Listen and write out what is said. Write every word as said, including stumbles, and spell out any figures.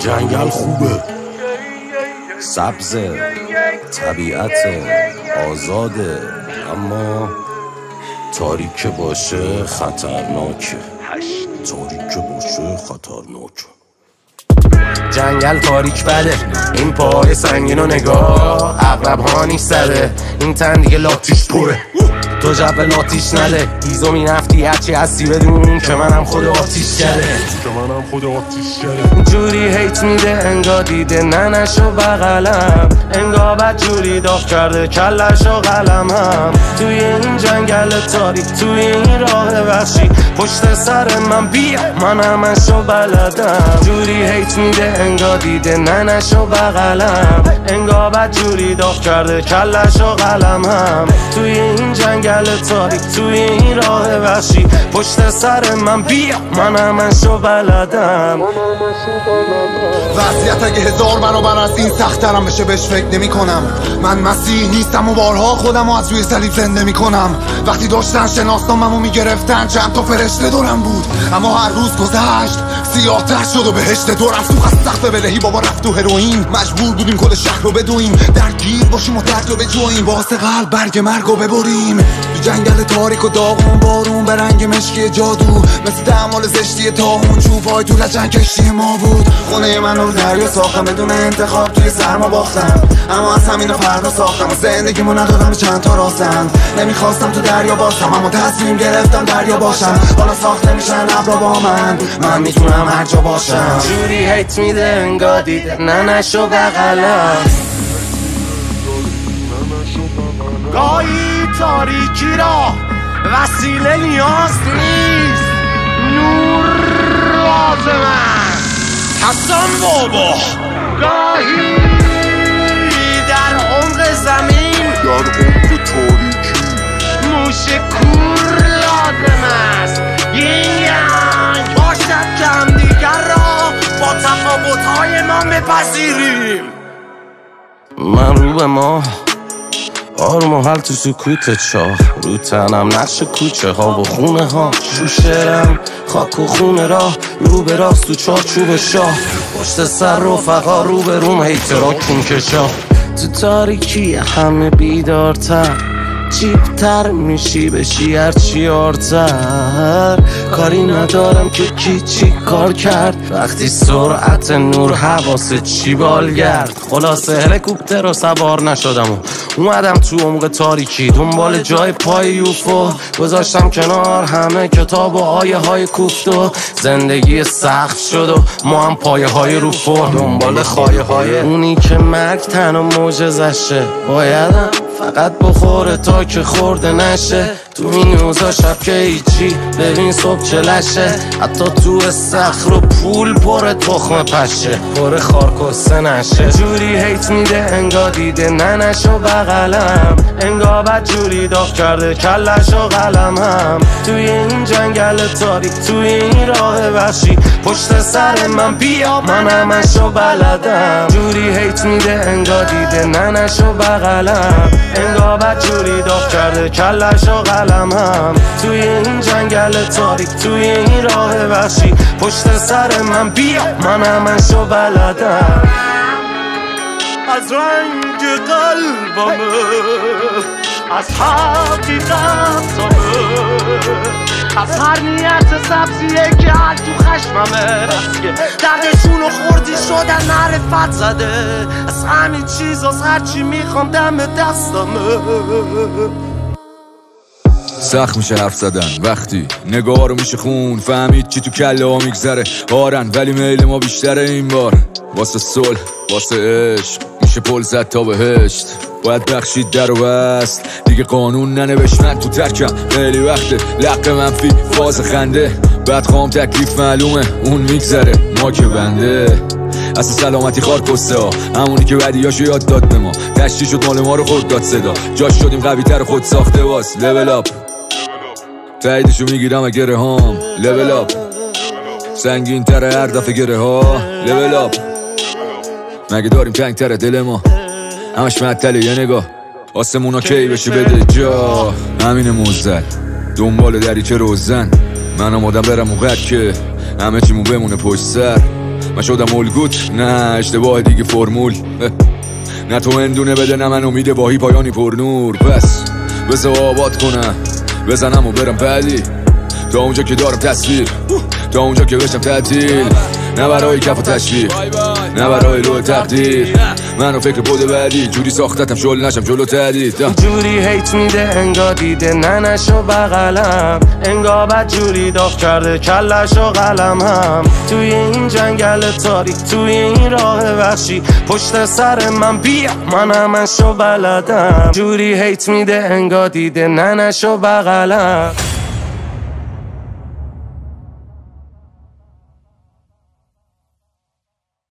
جنگل خوبه، سبزه، طبیعت آزاده، اما تاریک باشه خطرناکه. تاریک باشه خطرناکه. جنگل تاریک بده، این پای سنگین و نگاه عقرب ها نیش زده، این تن دیگه لاتیش پره، تو جب لاتیش نده. ایزو می نفتی هرچی هستی بدون که منم خود آتیش کرده، که منم خود آتیش کرده. جوری هیت میده انگا دیده ننشو بغلم، انگا بد جوری داغ کرده کلشو قلمم. توی این جنگل تاریک، توی این راه وحشی، پشت سر من بیا من همشو بلدم. جوری هیت میده انگا دیده ننشو بغلم، انگا بد جوری داغ کرده کلشو قلمم. توی این جنگل تاریک، توی این راه وحشی، پشت سر من بیا من همشو بلدم. وضعیت اگه هزار برابر از این سخت ترم بشه بهش فکر نمی کنم. من مسیح نیستم و بارها خودم از روی صلیب زنده می کنم. وقتی داشتن شناسنامه‌مو میگرفتن چند تا فرشته دورم بود، اما هر روز گذشت سیاه تر شد و بهشت دورم سوخ از سخت بدهی. بابا رفت تو هروئین، مجبور بودیم کل شهر رو بدویم، درگیر باشیم و درد رو بجویم، واسه قلب برگ مرگ رو ببریم. تو جنگل تاریک و داغون بارون به رنگ مشکی جادو، مثل تعمال زشتی تاهون چوبای تو لجن کشتی ما بود. خونه من رو دریا ساختم بدون انتخاب، توی سرما باختم، اما از همین فردا ساختم و زندگیمو ندادم به چند تا راستم. نمیخواستم تو دریا باشم اما تصمیم گرفتم دریا باشم. حالا ساخته میشن ابرا با من، من میتونم هر جا باشم. جوری هیت میده انگا دیده ننشو بغلم، گاهی تاریکی را وسیله نیاز نیست، نور لازم است. حسن بابا گاهی در عمق زمین، در عمق تاریکی، موش کور لازم است. ینگ باشد که همدیگر را با تفاوت‌های ما بپذیریم. من رو به ما آروم و حل تو سکوت چاه، رو تنم نقش کوچه ها و خونه ها، شوشرم خاک و خونه راه، رو به راست تو چارچوب شاه، پشت سر رفقا رو به روم هیترا کون کشا. تو تاریکی همه بیدارتر، چیپتر میشی بشی هرچی آرتر. کاری ندارم که کی چی کار کرد، وقتی سرعت نور حواست چی بالگرد. خلاصه هلیکوپتر رو سوار نشدم و اومدم تو عمق تاریکی، دنبال جای پای یوفو گذاشتم کنار همه کتاب و آیه های کوفت و زندگی سخت شد و ما هم پایه های رو فرم، دنبال خایه های اونی که مرگ تن و معجزشه. بایدم فقط بخوره تا که خورده نشه، تو این اوضاع شب که هیچی ببین صبح چلشه. حتی تو صخر و پول پر تخم پشه، پر خارکسته نشه. جوری هیت میده انگا دیده ننشو بغلم، انگا بد جوری داغ کرده کلشو قلمم. توی این جنگل تاریک، توی این راه وحشی، پشت سر من بیا من همشو بلدم. جوری هیت میده انگا دیده ننشو بغلم، انگا بد جوری داغ کرده کلشو قلمم. توی این جنگل تاریک، توی این راه وحشی، پشت سر من بیا من همشو بلدم. از رنگ قلبمه، از حقیقتمه، از هر نیت سبزیه که هر تو خشممه، که دردشون رو خوردی شدن معرفت زده. از همین چیز از هرچی میخوام دم دستمه. سخت میشه حرف زدن وقتی نگاه رو میشه خون، فهمید چی تو کله ها میگذره. هارن ولی میل ما بیشتره این بار، واسه صلح واسه عشق میشه پل زد تا بهشت. باید بخشید در و بست دیگه قانون ننوشت، من تو ترکم خیلی وقته. لق منفی فاز خنده، بعد خوام تکلیف معلومه اون میگذره ما که بنده. اصلا سلامتی خار کسته ها، همونی که بدیاشو یاد داد به ما، تشتی شد مال ما رو خود داد صدا. جاش شدیم قوی تر خود ساخته واس، لول اپ تاییدشو میگیرم و گره هام، لول اپ سنگین تره هر دفعه گره ها، لول اپ مگه داریم تنگ تره دل ما، همش معطله یه نگاه آسمونا کی بشه بده جا. همین موزل دنبال دریچه روزن، من آمادم برم اون قد که همه چیمون بمونه پشت سر. من شدم الگوت، نه اشتباه دیگه فرمول. نه تو اندونه بده نه من امید واهی پایانی پر نور. پس بذار آباد کنم بزنم و برم بعدی، تا اونجا که دارم تصویر، تا اونجا که بشم تعطیل. نه برای کف و تشویق، نه برای روح تقدیر، منو فکر بوده بعدی جوری ساختتم شل نشم جلو تردید. جوری هیت میده انگا دیده ننشو بغلم، انگا بد جوری داغ کرده کلش و قلم هم. توی این جنگل تاریک توی این راه وحشی پشت سر من بیا من همشو بلدم. جوری هیت میده انگا دیده ننشو بغلم.